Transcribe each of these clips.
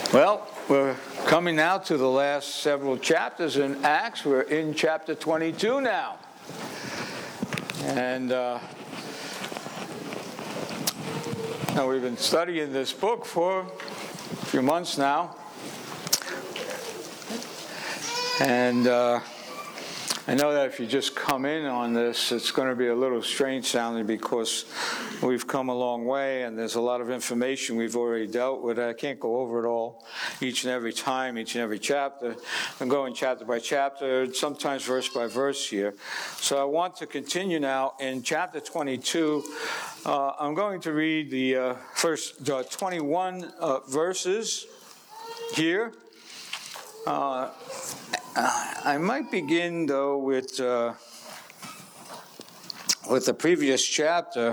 Well, we're coming now to the last several chapters in Acts. We're in chapter 22 now. And now we've been studying this book for a few months now. And I know that if you just come in on this, it's going to be a little strange sounding because we've come a long way and there's a lot of information we've already dealt with. I can't go over it all each and every time, each and every chapter. I'm going chapter by chapter, sometimes verse by verse here. So I want to continue now in chapter 22. I'm going to read the first 21 verses here. I might begin, though, with the previous chapter,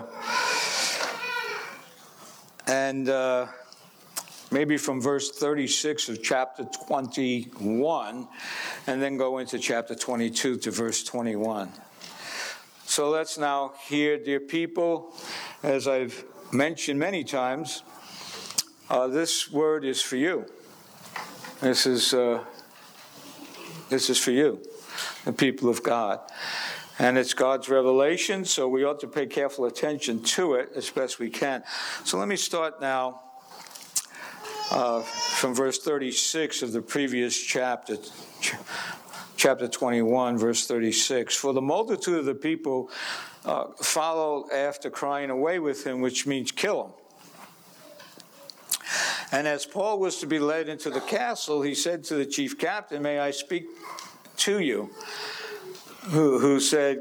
and maybe from verse 36 of chapter 21, and then go into chapter 22 to verse 21. So let's now hear, dear people, as I've mentioned many times, this word is for you. This is for you, the people of God. And it's God's revelation, so we ought to pay careful attention to it as best we can. So let me start now from verse 36 of the previous chapter, chapter 21, verse 36. For the multitude of the people followed after, crying, "Away with him," which means kill him. And as Paul was to be led into the castle, he said to the chief captain, "May I speak to you?" Who said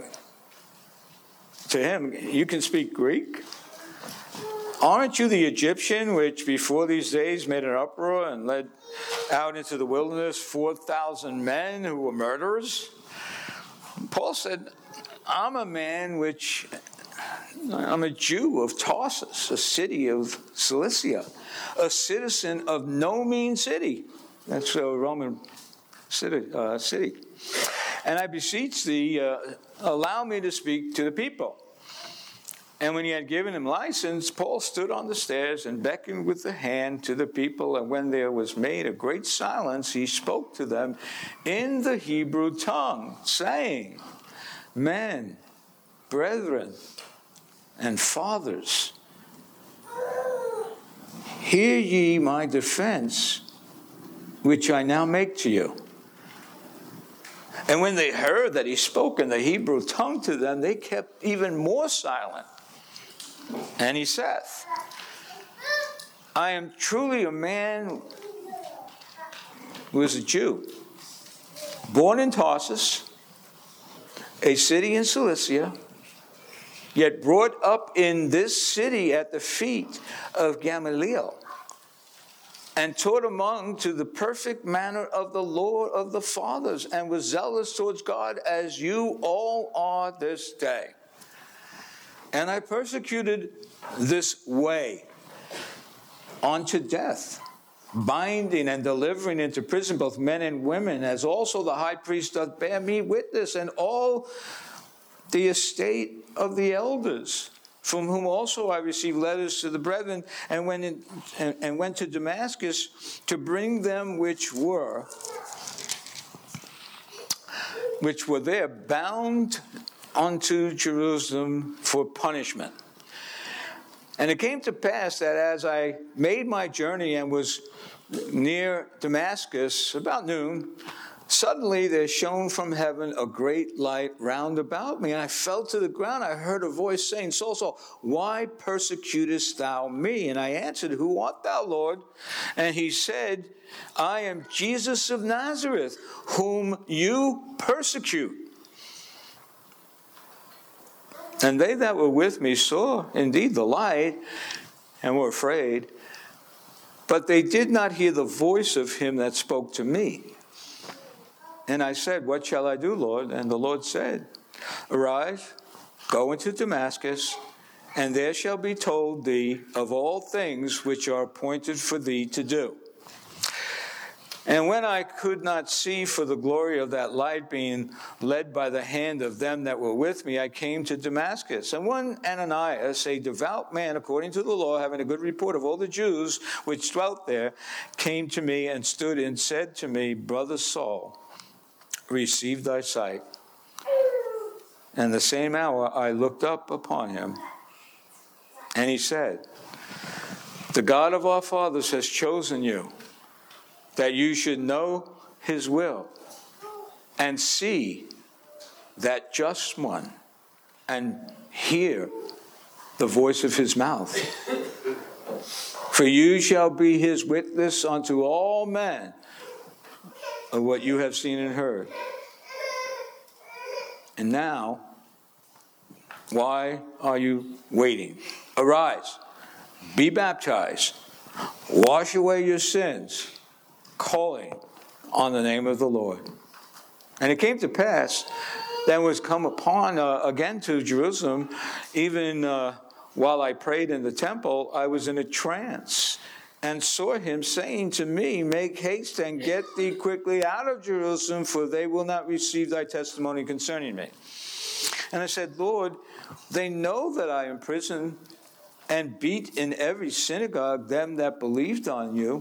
to him, "You can speak Greek? Aren't you the Egyptian which before these days made an uproar and led out into the wilderness 4,000 men who were murderers?" Paul said, I'm a Jew of Tarsus, a city of Cilicia, a citizen of no mean city. That's a Roman city. And I beseech thee, allow me to speak to the people. And when he had given him license, Paul stood on the stairs and beckoned with the hand to the people. And when there was made a great silence, he spoke to them in the Hebrew tongue, saying, "Men, brethren, and fathers, hear ye my defense, which I now make to you." And when they heard that he spoke in the Hebrew tongue to them, they kept even more silent. And he saith, "I am truly a man who is a Jew, born in Tarsus, a city in Cilicia, yet brought up in this city at the feet of Gamaliel, and taught among to the perfect manner of the Lord of the fathers, and was zealous towards God as you all are this day. And I persecuted this way unto death, binding and delivering into prison both men and women, as also the high priest doth bear me witness, and all the estate of the elders, from whom also I received letters to the brethren, and went to Damascus to bring them which were there bound unto Jerusalem for punishment. And it came to pass that as I made my journey and was near Damascus about noon, suddenly there shone from heaven a great light round about me. And I fell to the ground. I heard a voice saying, "Saul, Saul, why persecutest thou me?" And I answered, "Who art thou, Lord?" And he said, "I am Jesus of Nazareth, whom you persecute." And they that were with me saw indeed the light and were afraid, but they did not hear the voice of him that spoke to me. And I said, "What shall I do, Lord?" And the Lord said, "Arise, go into Damascus, and there shall be told thee of all things which are appointed for thee to do." And when I could not see for the glory of that light, being led by the hand of them that were with me, I came to Damascus. And one Ananias, a devout man according to the law, having a good report of all the Jews which dwelt there, came to me and stood and said to me, Brother Saul, receive thy sight. And the same hour I looked up upon him, and he said, the God of our fathers has chosen you, that you should know his will and see that just one and hear the voice of his mouth. For you shall be his witness unto all men of what you have seen and heard. And now, why are you waiting? Arise, be baptized, wash away your sins, calling on the name of the Lord. And it came to pass that was come upon again to Jerusalem, even while I prayed in the temple, I was in a trance and saw him saying to me, make haste and get thee quickly out of Jerusalem, for they will not receive thy testimony concerning me. And I said, Lord, they know that I imprisoned and beat in every synagogue them that believed on you.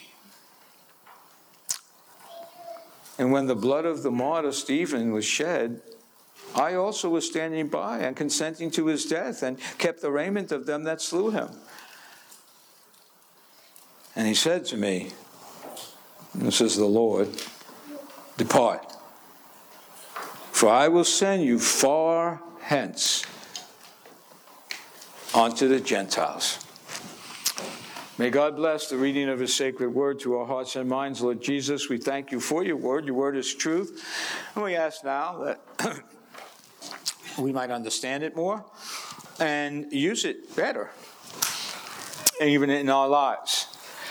And when the blood of the martyr Stephen was shed, I also was standing by and consenting to his death, and kept the raiment of them that slew him. And he said to me, this is the Lord, depart, for I will send you far hence unto the Gentiles. May God bless the reading of his sacred word to our hearts and minds. Lord Jesus, we thank you for your word. Your word is truth. And we ask now that we might understand it more and use it better, even in our lives.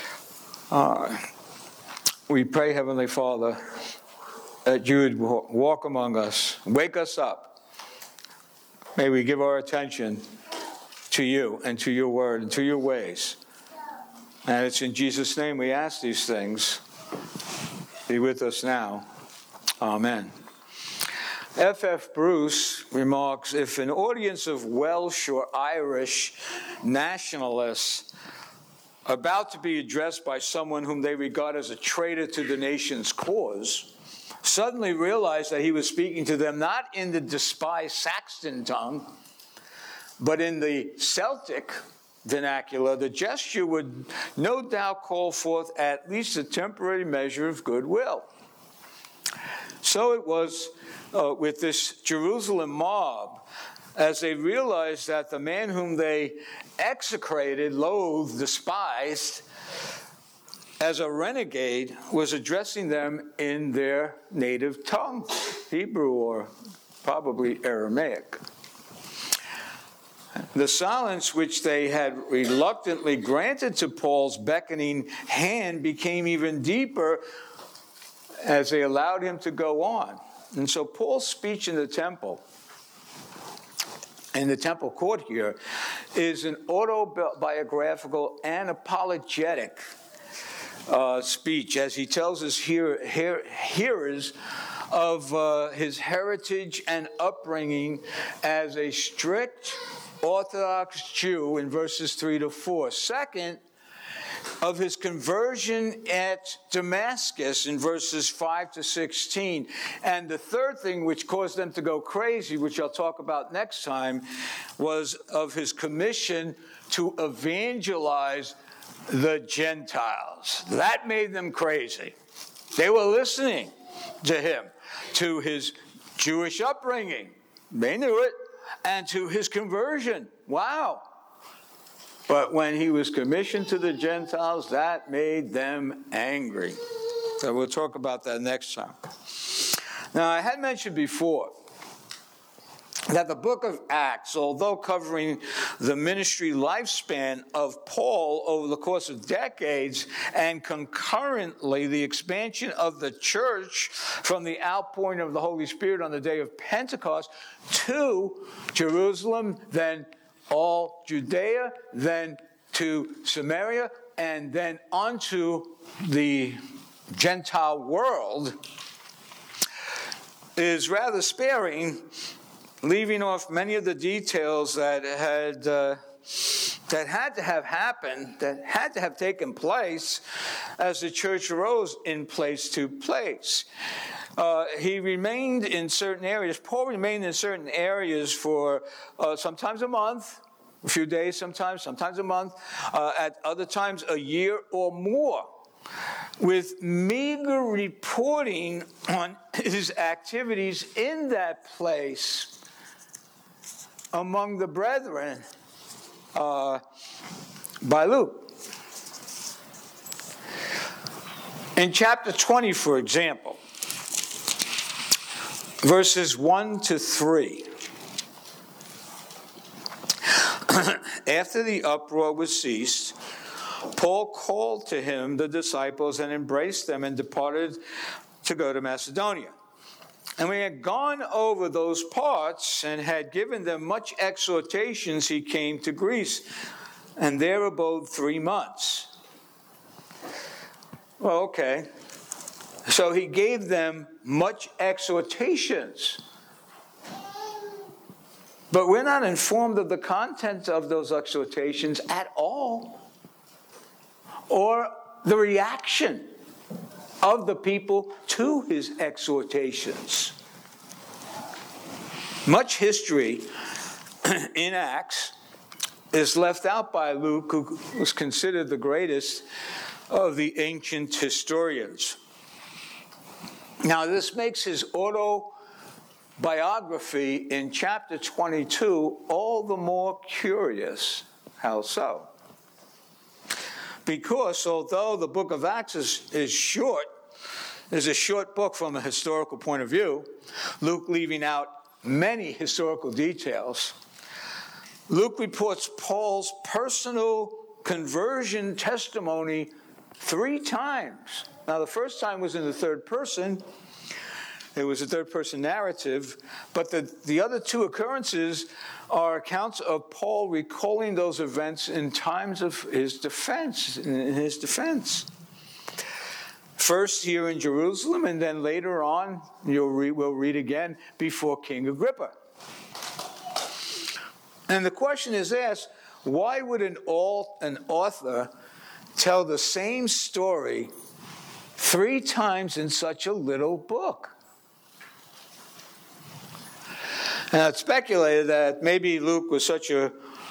We pray, Heavenly Father, that you would walk among us, wake us up. May we give our attention to you and to your word and to your ways. And it's in Jesus' name we ask these things. Be with us now. Amen. F.F. Bruce remarks, if an audience of Welsh or Irish nationalists about to be addressed by someone whom they regard as a traitor to the nation's cause suddenly realized that he was speaking to them not in the despised Saxon tongue, but in the Celtic vernacular, the gesture would no doubt call forth at least a temporary measure of goodwill. So it was with this Jerusalem mob, as they realized that the man whom they execrated, loathed, despised, as a renegade, was addressing them in their native tongue, Hebrew or probably Aramaic. The silence which they had reluctantly granted to Paul's beckoning hand became even deeper as they allowed him to go on. And so Paul's speech in the temple court here, is an autobiographical and apologetic speech, as he tells his hearers of his heritage and upbringing as a strict Orthodox Jew in verses 3 to 4. Second, of his conversion at Damascus in verses 5 to 16. And the third thing which caused them to go crazy, which I'll talk about next time, was of his commission to evangelize the Gentiles. That made them crazy. They were listening to him, to his Jewish upbringing. They knew it. And to his conversion. Wow. But when he was commissioned to the Gentiles, that made them angry. So we'll talk about that next time. Now, I had mentioned before that the book of Acts, although covering the ministry lifespan of Paul over the course of decades, and concurrently the expansion of the church from the outpouring of the Holy Spirit on the day of Pentecost to Jerusalem, then all Judea, then to Samaria, and then onto the Gentile world is rather sparing, leaving off many of the details that had to have happened, that had to have taken place as the church rose in place to place. He remained in certain areas. Paul remained in certain areas for sometimes a month, a few days sometimes a month, at other times a year or more, with meager reporting on his activities in that place among the brethren by Luke. In chapter 20, for example, verses 1 to 3, after the uproar was ceased, Paul called to him the disciples and embraced them and departed to go to Macedonia. And when he had gone over those parts and had given them much exhortations, he came to Greece, and there abode 3 months. Well, okay. So he gave them much exhortations. But we're not informed of the content of those exhortations at all, or the reaction of the people to his exhortations. Much history in Acts is left out by Luke, who was considered the greatest of the ancient historians. Now, this makes his autobiography in chapter 22 all the more curious. How so? Because although the book of Acts is short, is a short book from a historical point of view, Luke leaving out many historical details, Luke reports Paul's personal conversion testimony 3 times. Now, the first time was in the third person. It was a third-person narrative, but the other 2 occurrences are accounts of Paul recalling those events in times of his defense, First here in Jerusalem, and then later on, we'll read again, before King Agrippa. And the question is asked, why would an author tell the same story 3 times in such a little book? Now, it's speculated that maybe Luke was such a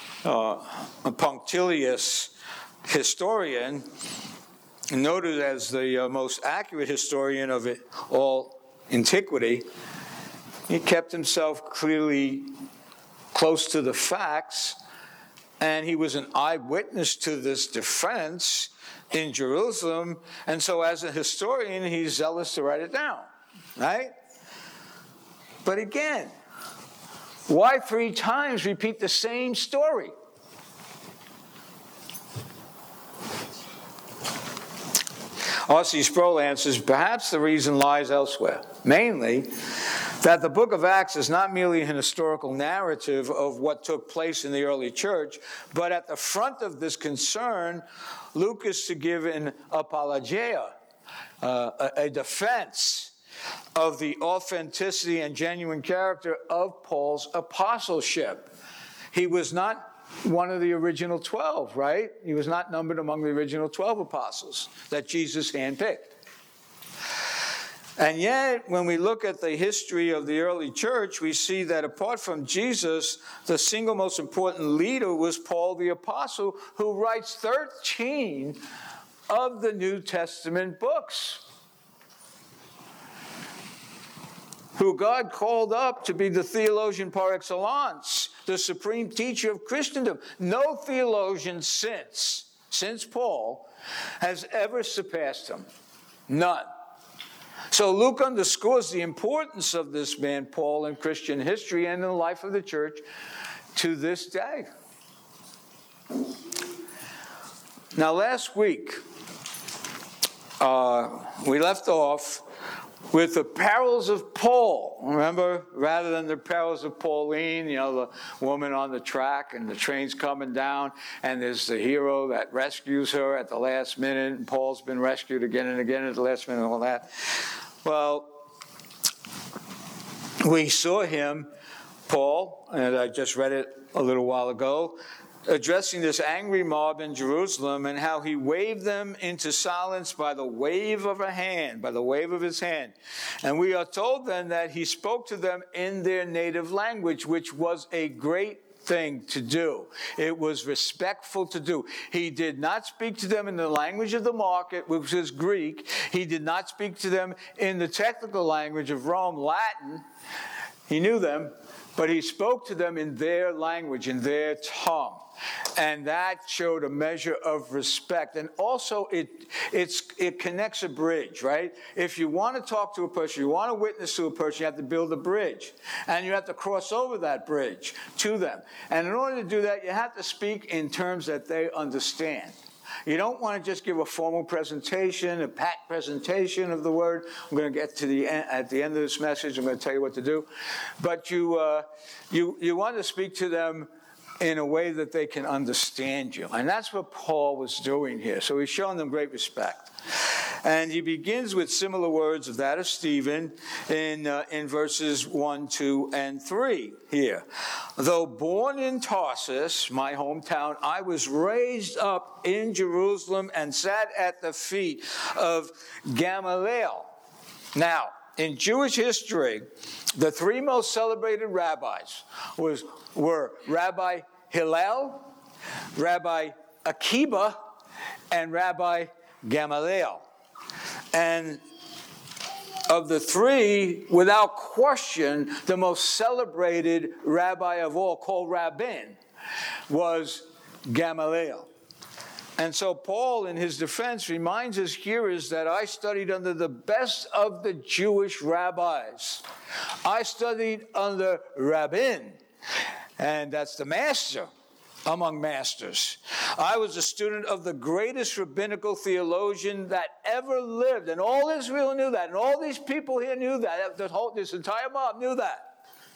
punctilious historian, noted as the most accurate historian of it all antiquity. He kept himself clearly close to the facts, and he was an eyewitness to this defense in Jerusalem, and so as a historian, he's zealous to write it down, right? But again, why 3 times repeat the same story? R.C. Sproul answers, perhaps the reason lies elsewhere. Mainly, that the book of Acts is not merely an historical narrative of what took place in the early church, but at the front of this concern, Luke is to give an apologia, a defense of the authenticity and genuine character of Paul's apostleship. He was not one of the original 12, right? He was not numbered among the original 12 apostles that Jesus handpicked. And yet, when we look at the history of the early church, we see that apart from Jesus, the single most important leader was Paul the apostle, who writes 13 of the New Testament books, who God called up to be the theologian par excellence, the supreme teacher of Christendom. No theologian since Paul has ever surpassed him. None. So Luke underscores the importance of this man, Paul, in Christian history and in the life of the church to this day. Now, last week, we left off with the perils of Paul. Remember, rather than the perils of Pauline, the woman on the track and the train's coming down, and there's the hero that rescues her at the last minute, and Paul's been rescued again and again at the last minute and all that. Well, we saw him, Paul, and I just read it a little while ago, addressing this angry mob in Jerusalem, and how he waved them into silence by the wave of his hand. And we are told then that he spoke to them in their native language, which was a great thing to do. It was respectful to do. He did not speak to them in the language of the market, which is Greek. He did not speak to them in the technical language of Rome, Latin. He knew them, but he spoke to them in their language, in their tongue. And that showed a measure of respect. And also, it connects a bridge, right? If you want to talk to a person, you want to witness to a person, you have to build a bridge. And you have to cross over that bridge to them. And in order to do that, you have to speak in terms that they understand. You don't want to just give a formal presentation, a pat presentation of the word. I'm going to get to the end, at the end of this message. I'm going to tell you what to do. But you want to speak to them in a way that they can understand you. And that's what Paul was doing here. So he's showing them great respect. And he begins with similar words of that of Stephen in verses 1, 2, and 3 here. Though born in Tarsus, my hometown, I was raised up in Jerusalem and sat at the feet of Gamaliel. Now, in Jewish history, the three most celebrated rabbis were Rabbi Hillel, Rabbi Akiba, and Rabbi Gamaliel. And of the three, without question, the most celebrated rabbi of all, called Rabbin, was Gamaliel. And so Paul, in his defense, reminds his hearers that I studied under the best of the Jewish rabbis. I studied under Rabbin, and that's the master among masters. I was a student of the greatest rabbinical theologian that ever lived, and all Israel knew that, and all these people here knew that. This entire mob knew that.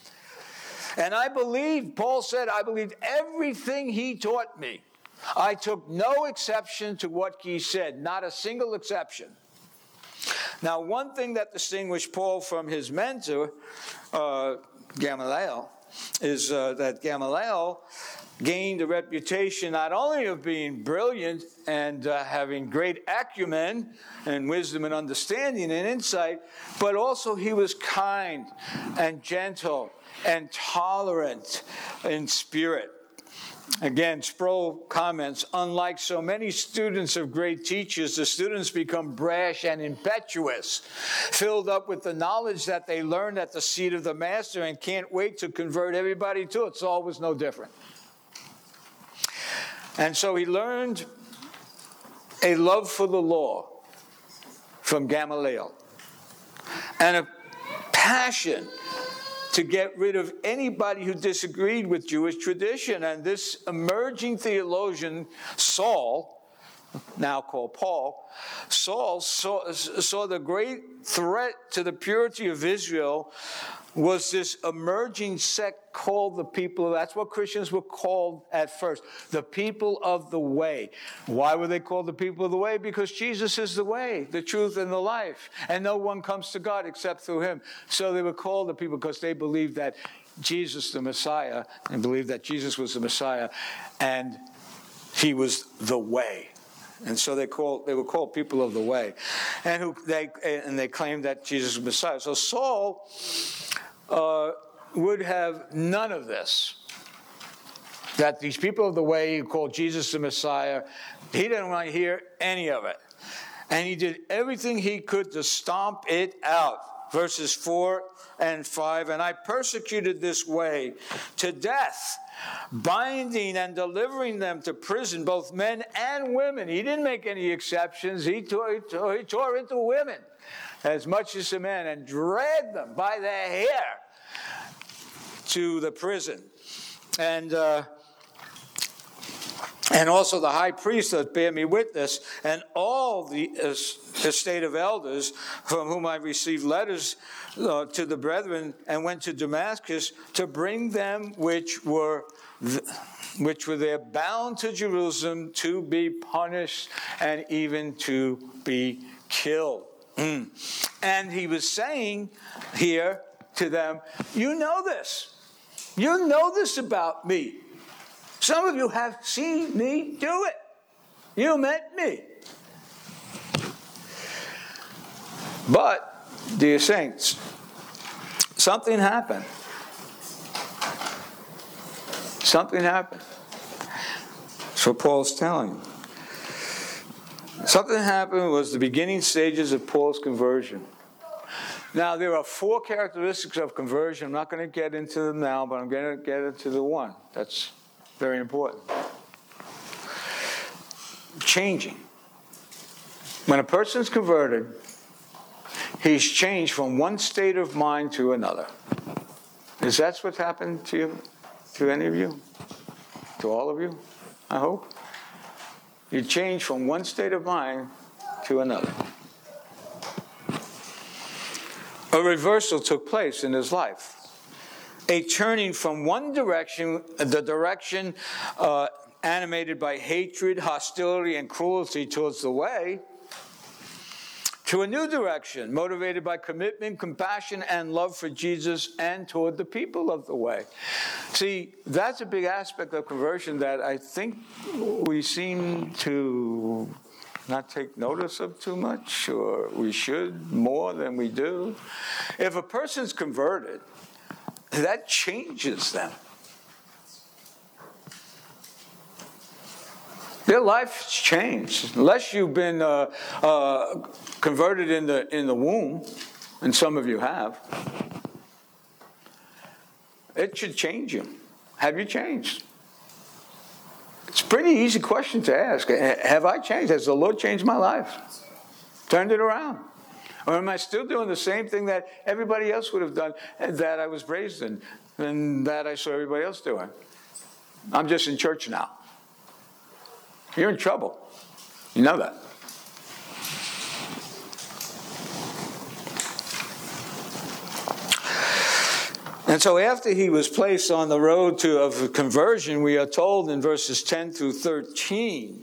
And I believed, Paul said, I believed everything he taught me. I took no exception to what he said, not a single exception. Now, one thing that distinguished Paul from his mentor, Gamaliel, is that Gamaliel gained a reputation not only of being brilliant and having great acumen and wisdom and understanding and insight, but also he was kind and gentle and tolerant in spirit. Again, Sproul comments, unlike so many students of great teachers, the students become brash and impetuous, filled up with the knowledge that they learned at the seat of the master and can't wait to convert everybody to it. Saul was no different. And so he learned a love for the law from Gamaliel and a passion to get rid of anybody who disagreed with Jewish tradition. And this emerging theologian, Saul, now called Paul, Saul saw the great threat to the purity of Israel was this emerging sect called the people. That's what Christians were called at first, the people of the way. Why were they called the people of the way? Because Jesus is the way, the truth, and the life. And no one comes to God except through him. So they were called the people because they believed that Jesus, the Messiah, and believed that Jesus was the Messiah, and he was the way. And so they were called people of the way. And they claimed that Jesus was Messiah. So Saul would have none of this. That these people of the way who called Jesus the Messiah, he didn't want to hear any of it. And he did everything he could to stomp it out. Verses 4 and 5, and I persecuted this way to death, binding and delivering them to prison, both men and women. He didn't make any exceptions. He tore into women as much as the men and dragged them by the hair to the prison. And And also the high priest doth bear me witness, and all the estate of elders, from whom I received letters to the brethren, and went to Damascus to bring them which were there bound to Jerusalem to be punished and even to be killed. And he was saying here to them, you know this. You know this about me. Some of you have seen me do it. You met me. But, dear saints, something happened. Something happened. That's what Paul's telling you. Something happened was the beginning stages of Paul's conversion. Now, there are 4 characteristics of conversion. I'm not going to get into them now, but I'm going to get into the one. That's very important. Changing. When a person's converted, he's changed from one state of mind to another. Is that what's happened to you? To any of you? To all of you? I hope. You change from one state of mind to another. A reversal took place in his life. A turning from one direction, the direction animated by hatred, hostility, and cruelty towards the way, to a new direction, motivated by commitment, compassion, and love for Jesus and toward the people of the way. See, that's a big aspect of conversion that I think we seem to not take notice of too much, or we should more than we do. If a person's converted, that changes them. Their life's changed. Unless you've been converted in the womb, and some of you have, it should change you. Have you changed? It's a pretty easy question to ask. Have I changed? Has the Lord changed my life? Turned it around? Or am I still doing the same thing that everybody else would have done, that I was raised in, and that I saw everybody else doing? I'm just in church now. You're in trouble. You know that. And so after he was placed on the road of conversion, we are told in verses 10 through 13,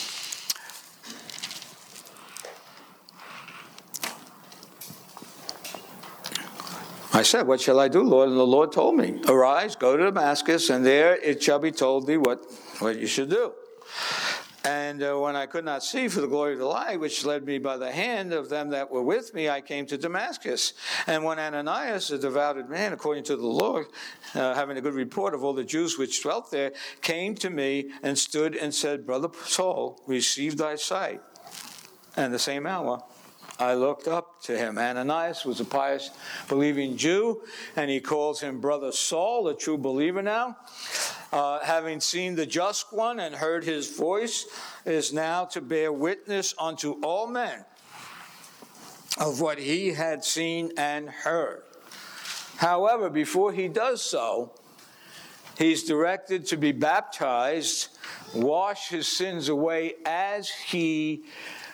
I said, what shall I do, Lord? And the Lord told me, arise, go to Damascus, and there it shall be told thee what you should do. And when I could not see for the glory of the light, which led me by the hand of them that were with me, I came to Damascus. And when Ananias, a devoted man, according to the Lord, having a good report of all the Jews which dwelt there, came to me and stood and said, Brother Saul, receive thy sight. And the same hour I looked up to him. Ananias was a pious, believing Jew, and he calls him Brother Saul, a true believer now. Having seen the just one and heard his voice, is now to bear witness unto all men of what he had seen and heard. However, before he does so, he's directed to be baptized, wash his sins away as he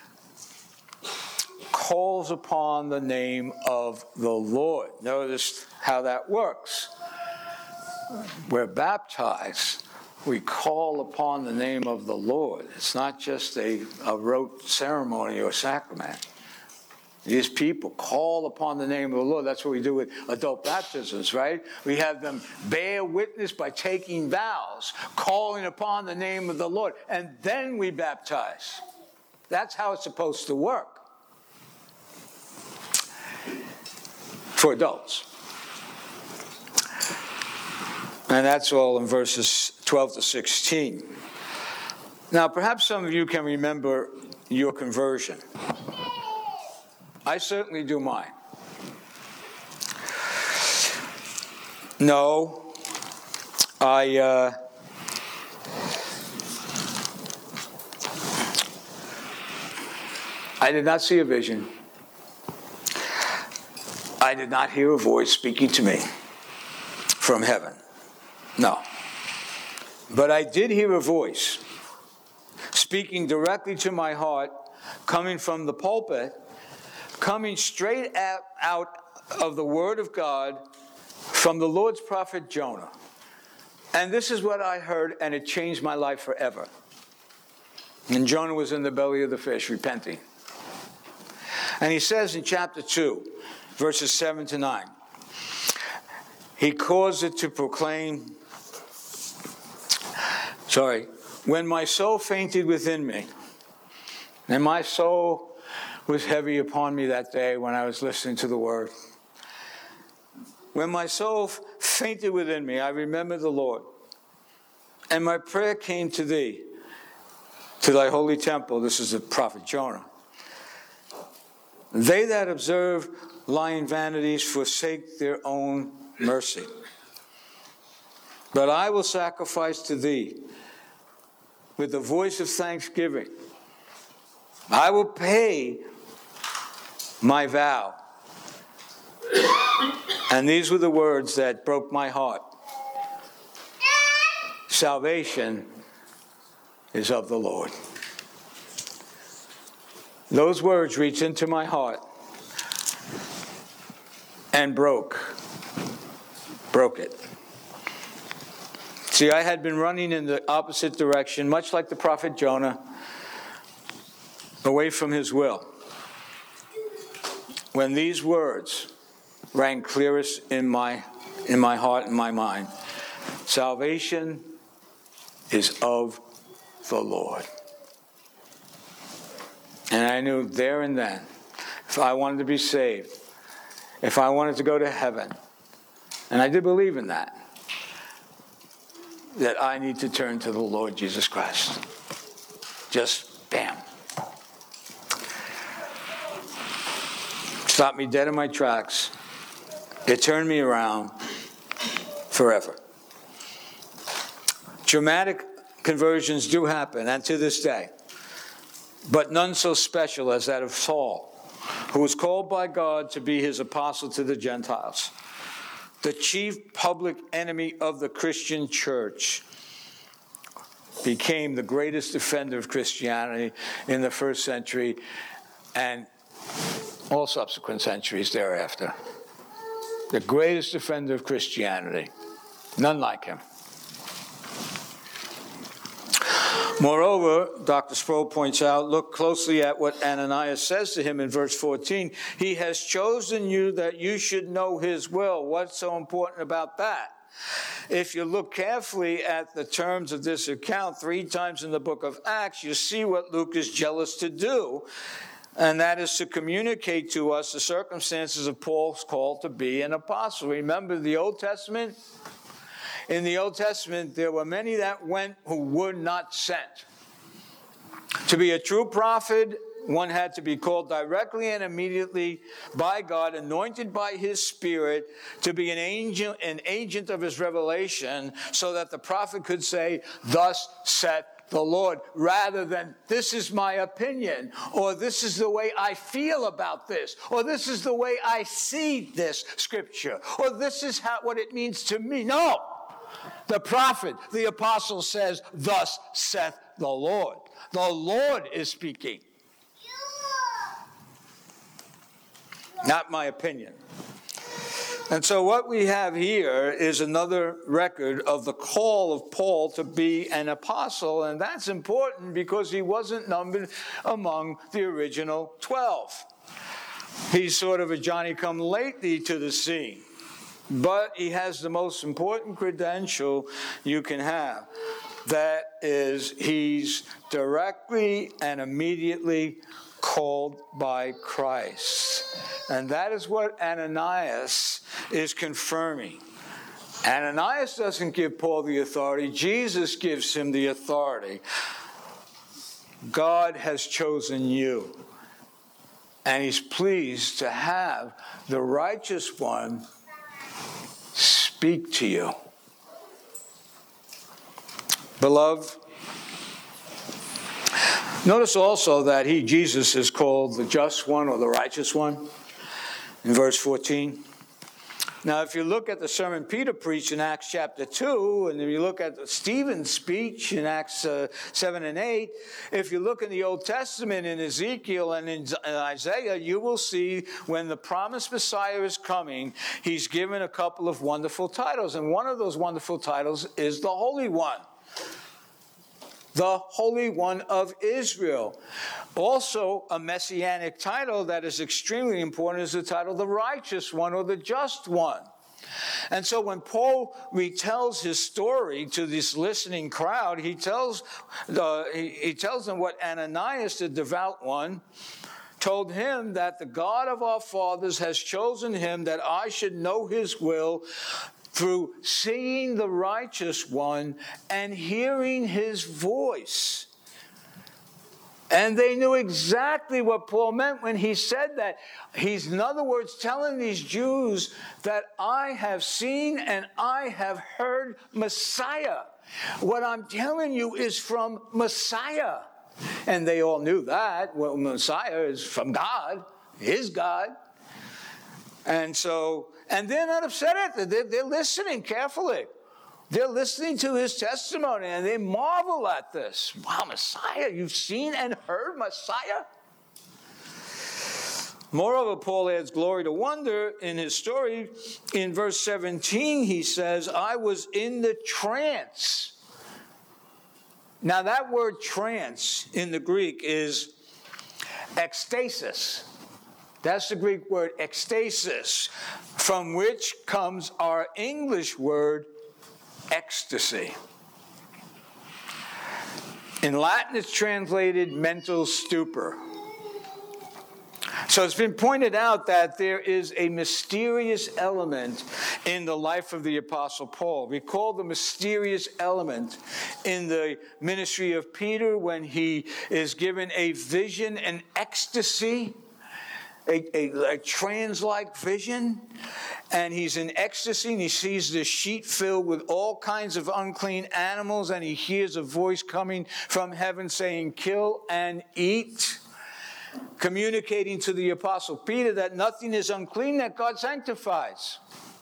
calls upon the name of the Lord. Notice how that works. We're baptized. We call upon the name of the Lord. It's not just a rote ceremony or sacrament. These people call upon the name of the Lord. That's what we do with adult baptisms, right? We have them bear witness by taking vows, calling upon the name of the Lord, and then we baptize. That's how it's supposed to work for adults. And that's all in verses 12 to 16. Now, perhaps some of you can remember your conversion. I certainly do mine. No, I did not see a vision. I did not hear a voice speaking to me from heaven. No. But I did hear a voice speaking directly to my heart, coming from the pulpit, coming straight out of the Word of God from the Lord's prophet Jonah. And this is what I heard, and it changed my life forever. And Jonah was in the belly of the fish, repenting. And he says in chapter 2, verses 7 to 9, he caused it to proclaim, when my soul fainted within me, and my soul was heavy upon me that day when I was listening to the word. When my soul fainted within me, I remembered the Lord. And my prayer came to thee, to thy holy temple. This is the prophet Jonah. They that observe lying vanities forsake their own mercy. But I will sacrifice to thee with the voice of thanksgiving. I will pay my vow. And these were the words that broke my heart. Salvation is of the Lord. Those words reached into my heart and broke it. See, I had been running in the opposite direction, much like the prophet Jonah, away from his will, when these words rang clearest in my heart and my mind. Salvation is of the Lord. And I knew there and then, if I wanted to be saved, if I wanted to go to heaven, and I did believe in that I need to turn to the Lord Jesus Christ. Just bam. Stopped me dead in my tracks. It turned me around forever. Dramatic conversions do happen, and to this day, but none so special as that of Saul, who was called by God to be his apostle to the Gentiles. The chief public enemy of the Christian church became the greatest defender of Christianity in the first century and all subsequent centuries thereafter. The greatest defender of Christianity. None like him. Moreover, Dr. Sproul points out, look closely at what Ananias says to him in verse 14. He has chosen you that you should know his will. What's so important about that? If you look carefully at the terms of this account 3 times in the book of Acts, you see what Luke is jealous to do, and that is to communicate to us the circumstances of Paul's call to be an apostle. Remember the Old Testament? In the Old Testament, there were many that went who were not sent. To be a true prophet, one had to be called directly and immediately by God, anointed by his Spirit, to be an agent of his revelation, so that the prophet could say, "Thus saith the Lord," rather than, "This is my opinion," or "This is the way I feel about this," or "This is the way I see this scripture," or "This is what it means to me." No! The prophet, the apostle says, "Thus saith the Lord." The Lord is speaking. Not my opinion. And so what we have here is another record of the call of Paul to be an apostle, and that's important because he wasn't numbered among the original 12. He's sort of a Johnny-come-lately to the scene. But he has the most important credential you can have. That is, he's directly and immediately called by Christ. And that is what Ananias is confirming. Ananias doesn't give Paul the authority. Jesus gives him the authority. God has chosen you. And he's pleased to have the righteous one speak to you. Beloved, notice also that Jesus, is called the just one or the righteous one in verse 14. Now, if you look at the sermon Peter preached in Acts chapter 2, and if you look at Stephen's speech in Acts 7 and 8, if you look in the Old Testament in Ezekiel and in Isaiah, you will see when the promised Messiah is coming, he's given a couple of wonderful titles. And one of those wonderful titles is the Holy One. The Holy One of Israel. Also, a messianic title that is extremely important is the title the Righteous One or the Just One. And so when Paul retells his story to this listening crowd, he tells them what Ananias, the devout one, told him, that the God of our fathers has chosen him that I should know his will through seeing the Righteous One and hearing his voice. And they knew exactly what Paul meant when he said that. He's, in other words, telling these Jews that I have seen and I have heard Messiah. What I'm telling you is from Messiah. And they all knew that. Well, Messiah is from God, his God. And they're not upset at it. They're listening carefully. They're listening to his testimony, and they marvel at this. Wow, Messiah, you've seen and heard Messiah? Moreover, Paul adds glory to wonder in his story. In verse 17, he says, I was in the trance. Now, that word trance in the Greek is ecstasis. That's the Greek word ecstasis, from which comes our English word ecstasy. In Latin, it's translated mental stupor. So it's been pointed out that there is a mysterious element in the life of the Apostle Paul. Recall the mysterious element in the ministry of Peter when he is given a vision, an ecstasy, a trance-like vision, and he's in ecstasy, and he sees this sheet filled with all kinds of unclean animals, and he hears a voice coming from heaven saying, kill and eat, communicating to the Apostle Peter that nothing is unclean that God sanctifies.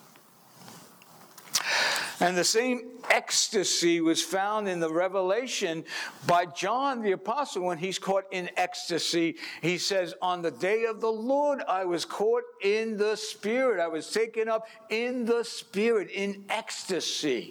And the same ecstasy was found in the revelation by John the Apostle when he's caught in ecstasy. He says, on the day of the Lord, I was caught in the Spirit. I was taken up in the Spirit, in ecstasy.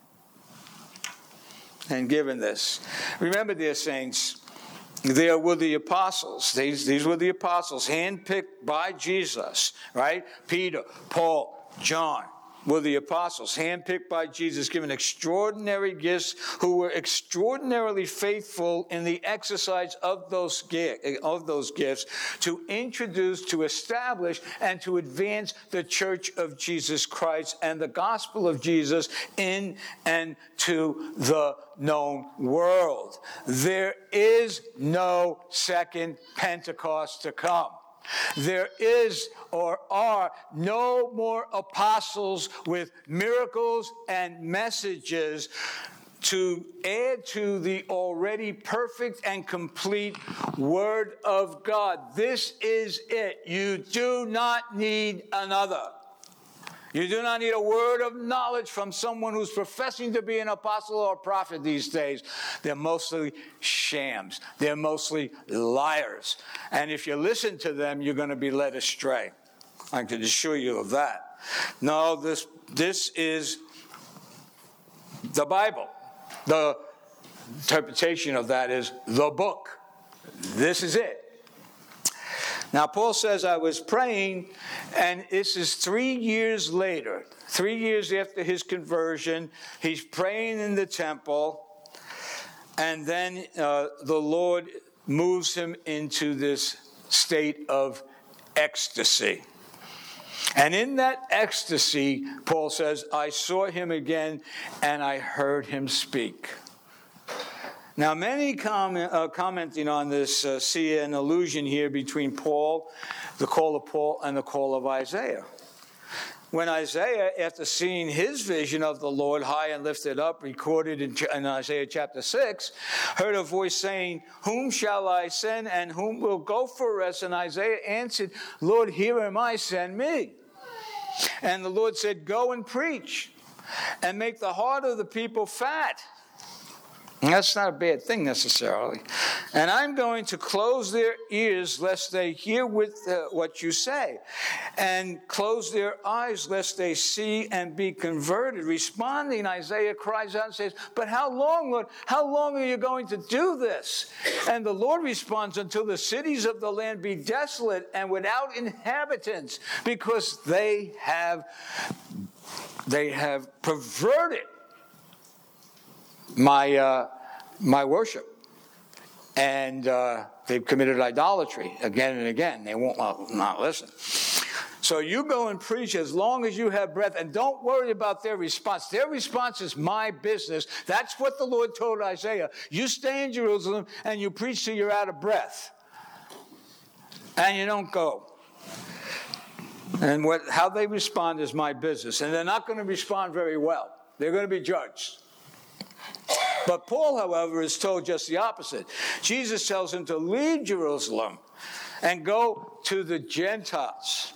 And given this, remember, dear saints, there were the apostles. These were the apostles, handpicked by Jesus, right? Peter, Paul, John were the apostles, handpicked by Jesus, given extraordinary gifts, who were extraordinarily faithful in the exercise of those gifts to introduce, to establish, and to advance the Church of Jesus Christ and the gospel of Jesus in and to the known world. There is no second Pentecost to come. There is or are no more apostles with miracles and messages to add to the already perfect and complete Word of God. This is it. You do not need another. You do not need a word of knowledge from someone who's professing to be an apostle or a prophet these days. They're mostly shams. They're mostly liars. And if you listen to them, you're going to be led astray. I can assure you of that. No, this is the Bible. The interpretation of that is the book. This is it. Now, Paul says, I was praying, and this is 3 years later, 3 years after his conversion. He's praying in the temple, and then the Lord moves him into this state of ecstasy. And in that ecstasy, Paul says, I saw him again, and I heard him speak. Now, many commenting on this see an allusion here between Paul, the call of Paul, and the call of Isaiah. When Isaiah, after seeing his vision of the Lord high and lifted up, recorded in Isaiah chapter 6, heard a voice saying, whom shall I send, and whom will go for us? And Isaiah answered, Lord, here am I, send me. And the Lord said, go and preach and make the heart of the people fat. And that's not a bad thing necessarily. And I'm going to close their ears lest they hear with what you say, and close their eyes lest they see and be converted. Responding, Isaiah cries out and says, but how long, Lord? How long are you going to do this? And the Lord responds, until the cities of the land be desolate and without inhabitants, because they have perverted my worship, and they've committed idolatry again and again. They won't not listen. So you go and preach as long as you have breath, and don't worry about their response. Their response is my business. That's what the Lord told Isaiah. You stay in Jerusalem and you preach till you're out of breath, and you don't go. And how they respond is my business. And they're not going to respond very well. They're going to be judged. But Paul, however, is told just the opposite. Jesus tells him to leave Jerusalem and go to the Gentiles.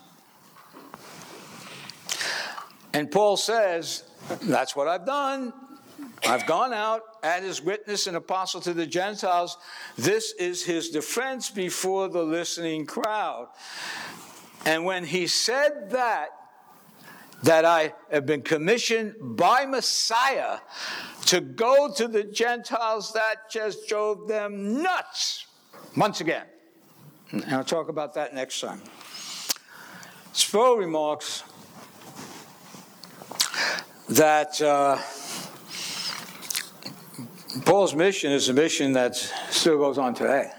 And Paul says, that's what I've done. I've gone out as his witness and apostle to the Gentiles. This is his defense before the listening crowd. And when he said that I have been commissioned by Messiah to go to the Gentiles, that just drove them nuts. Once again. And I'll talk about that next time. Sproul remarks that Paul's mission is a mission that still goes on today.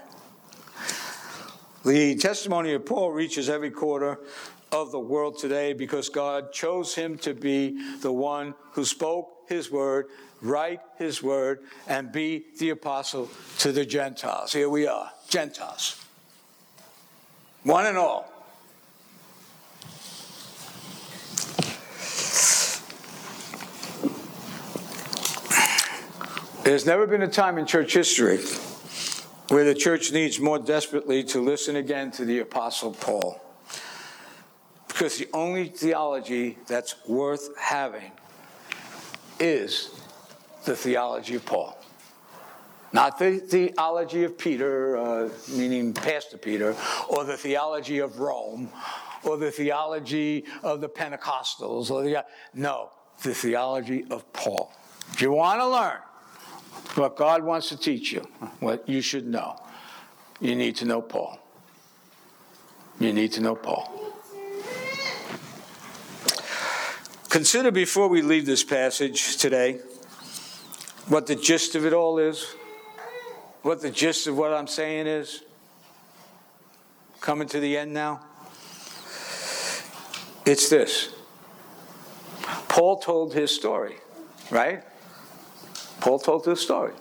The testimony of Paul reaches every quarter of the world today because God chose him to be the one who spoke his word, write his word, and be the apostle to the Gentiles. Here we are, Gentiles. One and all. There's never been a time in church history where the church needs more desperately to listen again to the Apostle Paul. Because the only theology that's worth having is the theology of Paul. Not the theology of Peter, meaning Pastor Peter, or the theology of Rome, or the theology of the Pentecostals. No, the theology of Paul. If you want to learn what God wants to teach you, what you should know, you need to know Paul. You need to know Paul. Consider before we leave this passage today what the gist of it all is, what the gist of what I'm saying is. Coming to the end now. It's this. Paul told his story, right? Paul told his story.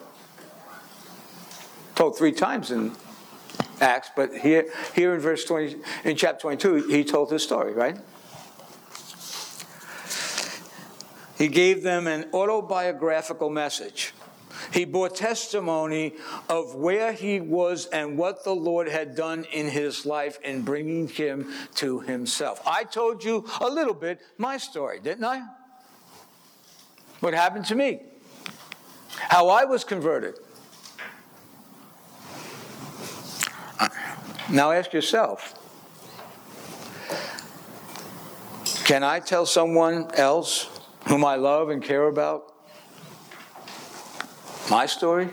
Told 3 times in Acts, but here in verse 20, in chapter 22, he told his story, right? He gave them an autobiographical message. He bore testimony of where he was and what the Lord had done in his life in bringing him to himself. I told you a little bit my story, didn't I? What happened to me? How I was converted. Now ask yourself, can I tell someone else whom I love and care about my story?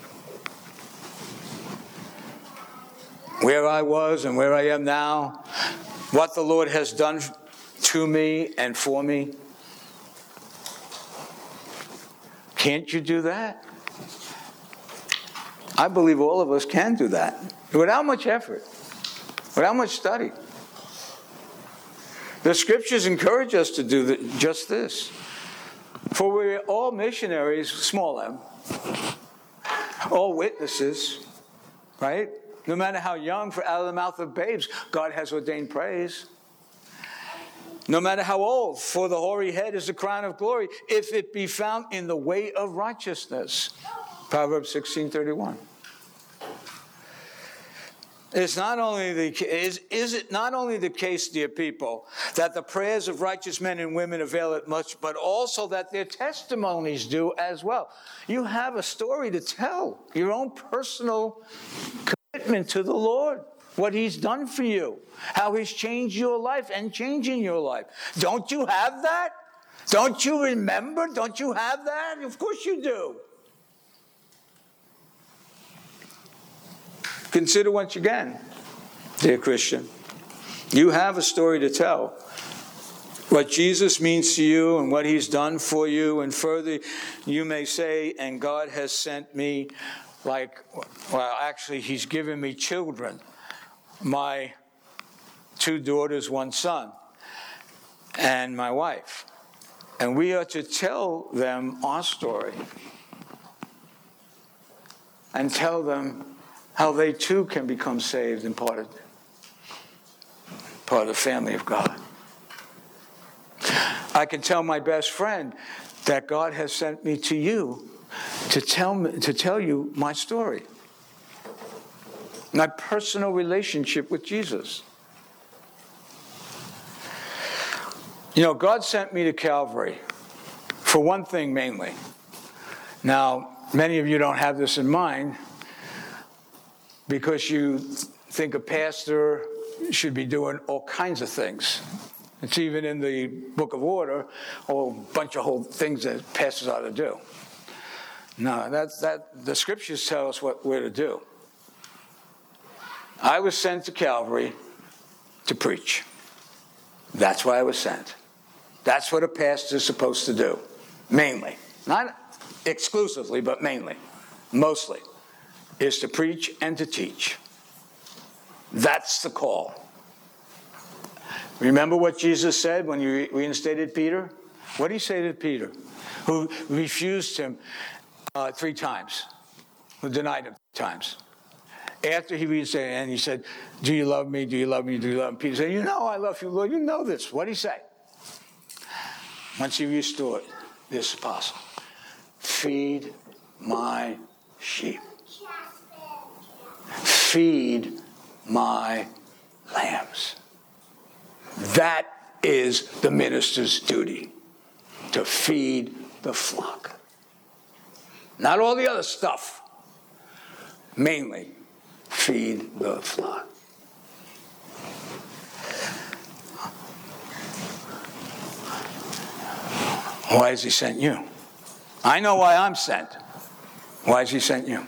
Where I was and where I am now, what the Lord has done to me and for me. Can't you do that? I believe all of us can do that without much effort, without much study. The scriptures encourage us to do just this. For we're all missionaries, small m, all witnesses, right? No matter how young, for out of the mouth of babes, God has ordained praise. No matter how old, for the hoary head is the crown of glory, if it be found in the way of righteousness. Proverbs 16:31. Is it not only the case, dear people, that the prayers of righteous men and women avail it much, but also that their testimonies do as well? You have a story to tell, your own personal commitment to the Lord, what He's done for you, how He's changed your life and changing your life. Don't you have that? Don't you remember? Don't you have that? Of course you do. Consider once again, dear Christian, you have a story to tell. What Jesus means to you and what He's done for you. And further, you may say, and God has sent me actually He's given me children. My 2 daughters, 1 son, and my wife. And we are to tell them our story. And tell them how they too can become saved and part of the family of God. I can tell my best friend that God has sent me to you to tell you my story. My personal relationship with Jesus. You know, God sent me to Calvary for one thing mainly. Now, many of you don't have this in mind, because you think a pastor should be doing all kinds of things. It's even in the Book of Order, a whole bunch of whole things that pastors ought to do. No, the Scriptures tell us what we're to do. I was sent to Calvary to preach. That's why I was sent. That's what a pastor is supposed to do, mainly. Not exclusively, but mainly, mostly. Is to preach and to teach. That's the call. Remember what Jesus said when He reinstated Peter? What did He say to Peter, who refused Him 3 times, who denied Him 3 times? After He reinstated, and He said, "Do you love me? Do you love me? Do you love me?" Peter said, "You know I love you, Lord. You know this." What did He say? Once He restored this apostle, "Feed my sheep. Feed my lambs." That is the minister's duty, to feed the flock. Not all the other stuff. Mainly, feed the flock. Why has He sent you? I know why I'm sent. Why has He sent you?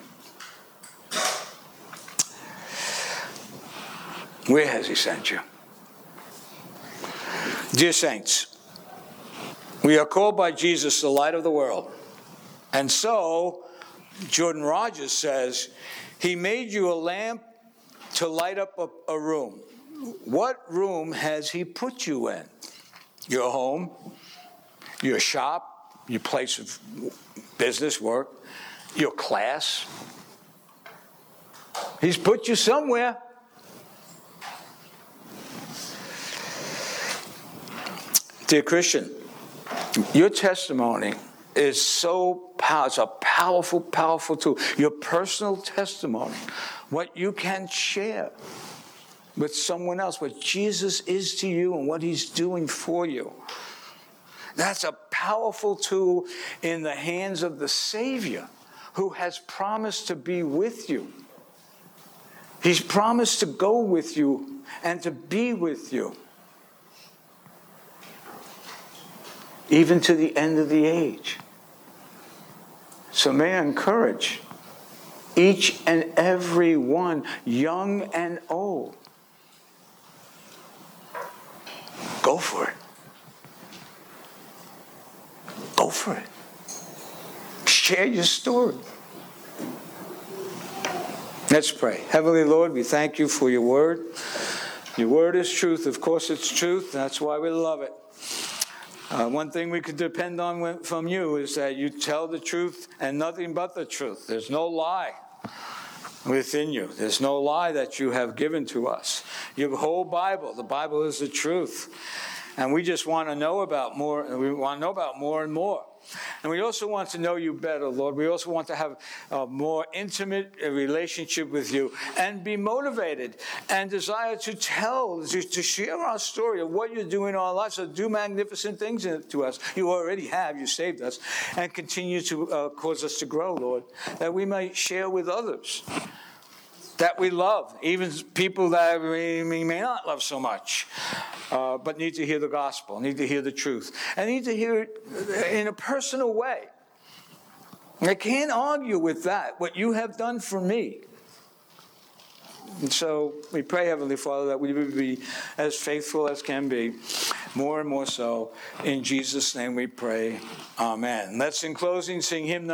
Where has He sent you? Dear saints, we are called by Jesus the light of the world. And so, Jordan Rogers says, He made you a lamp to light up a room. What room has He put you in? Your home, your shop, your place of business, work, your class. He's put you somewhere. Dear Christian, your testimony is so powerful. It's a powerful, powerful tool. Your personal testimony, what you can share with someone else, what Jesus is to you and what He's doing for you. That's a powerful tool in the hands of the Savior, who has promised to be with you. He's promised to go with you and to be with you, even to the end of the age. So may I encourage each and every one, young and old, go for it. Go for it. Share your story. Let's pray. Heavenly Lord, we thank You for Your word. Your word is truth. Of course it's truth. That's why we love it. One thing we could depend on from You is that You tell the truth and nothing but the truth. There's no lie within You. There's no lie that You have given to us. Your whole Bible, the Bible is the truth. And we just want to know about more, and we want to know about more and more. And we also want to know you better, Lord. We also want to have a more intimate relationship with you and be motivated and desire to tell, to share our story of what you're doing in our lives. So do magnificent things to us. You already have. You saved us. And continue to cause us to grow, Lord, that we might share with others that we love, even people that we may not love so much, but need to hear the gospel, need to hear the truth, and need to hear it in a personal way. I can't argue with that, what you have done for me. And so we pray, Heavenly Father, that we would be as faithful as can be, more and more so. In Jesus' name we pray. Amen. Let's, in closing, sing hymn number